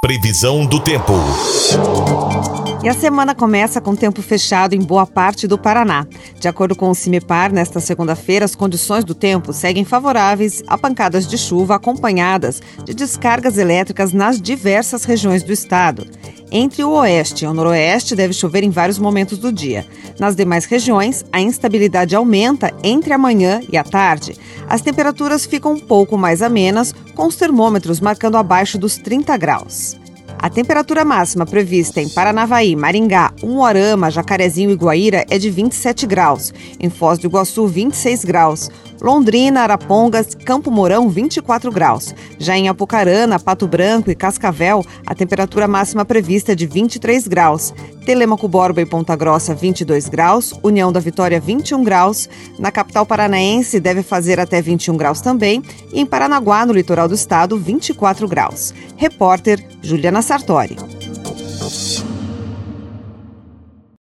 Previsão do tempo. E a semana começa com tempo fechado em boa parte do Paraná. De acordo com o CIMEPAR, nesta segunda-feira, as condições do tempo seguem favoráveis a pancadas de chuva acompanhadas de descargas elétricas nas diversas regiões do estado. Entre o oeste e o noroeste, deve chover em vários momentos do dia. Nas demais regiões, a instabilidade aumenta entre a manhã e a tarde. As temperaturas ficam um pouco mais amenas, com os termômetros marcando abaixo dos 30 graus. A temperatura máxima prevista em Paranavaí, Maringá, Umuarama, Jacarezinho e Guaíra é de 27 graus. Em Foz do Iguaçu, 26 graus. Londrina, Arapongas, Campo Mourão, 24 graus. Já em Apucarana, Pato Branco e Cascavel, a temperatura máxima prevista é de 23 graus. Telêmaco, Borba e Ponta Grossa, 22 graus. União da Vitória, 21 graus. Na capital paranaense, deve fazer até 21 graus também. E em Paranaguá, no litoral do estado, 24 graus. Repórter Juliana Sartori.